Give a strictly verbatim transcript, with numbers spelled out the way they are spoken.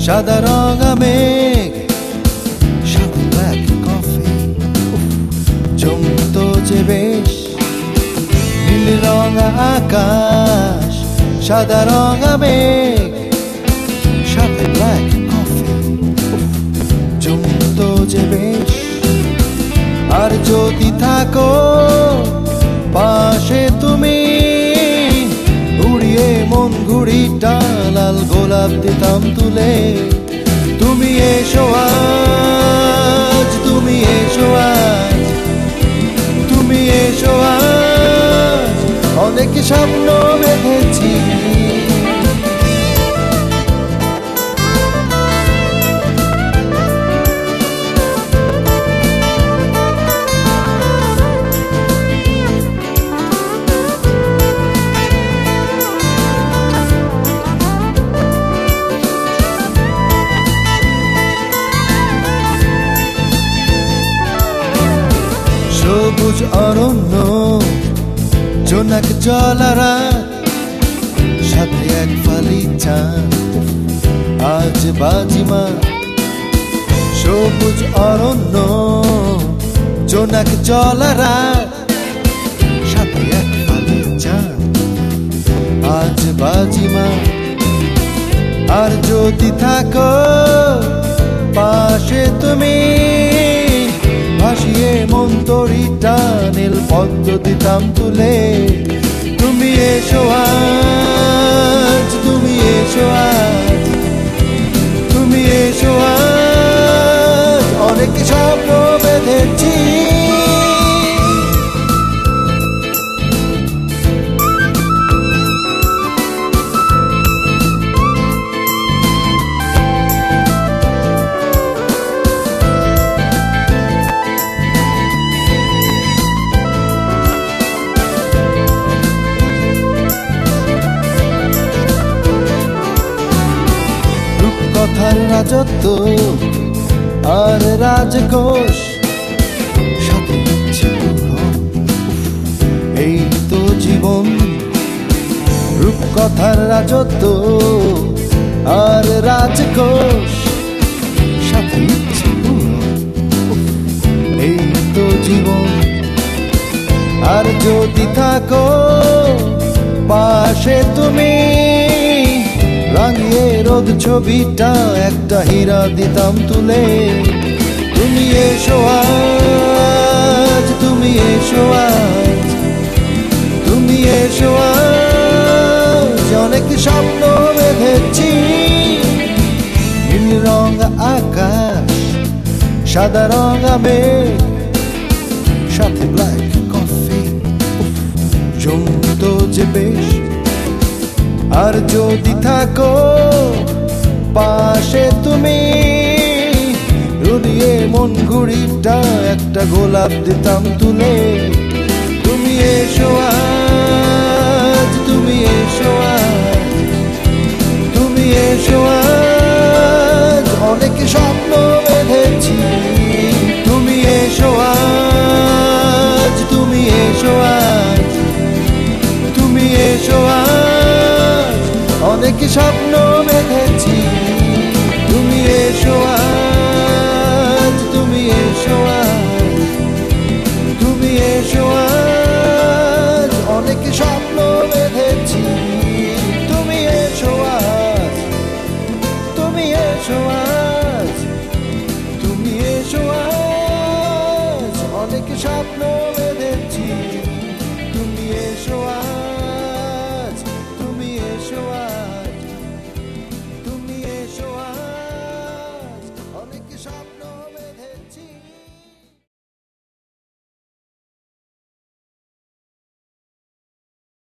সাদা রঙা মেঘ সাথে ব্ল্যাক কফি জমতো যে বেশ নীল রঙা আকাশ সাদা রঙা মেঘ সাথে ব্ল্যাক কফি জমতো যে বেশ আর যদি থাকো পাশে তুমি উড়িয়ে মন ঘুড়িটা লাল গোলাপ দিতাম তুলে তুমি এসো আজ তুমি এসো আজ তুমি এসো আজ অনেক স্বপ্ন বেঁধেছি সবুজ অরণ্য জোনাক জলারা সাথে এক ফালি চাঁদ আজ বাজিমা সবুজ অরণ্য জোনাক জলারা সাথে এক ফালি চাঁদ আজ বাজিমা আর যদি থাকো পাশে তুমি ভাসিয়ে মন তরিটা নীল পদ্ম দিতাম তুলে তুমি এসো আজ তুমি এসো আজ তুমি এসো আজ অনেক স্বপ্ন বেঁধেছি কথার রাজত্ব আর রাজকোষ সাথে এই তো জীবন রূপকথার রাজত্ব আর রাজকোষ সাথে এই তো জীবন আর যদি থাকো পাশে তুমি রাঙিয়ে রোদ ছবিটা একটা হীরা দিতাম তুলে তুমি এসো আজ তুমি এসো আজ তুমি এসো আজ অনেক স্বপ্ন বেঁধেছি নীল রঙা আকাশ সাদা রঙা মেঘ সাথে ব্ল্যাক কফি জমতো যে বেশ আর যদি থাকো পাশে তুমি রুলিয়ে মন ঘুড়িটা একটা গোলাপ দিতাম তুলে তুমি এসো আজ তুমি এসো আজ তুমি এসো আজ অনেক স্বপ্ন বেঁধেছি তুমি এসো আজ তুমি এসো আজ তুমি এসো আজ অনেক স্বপ্ন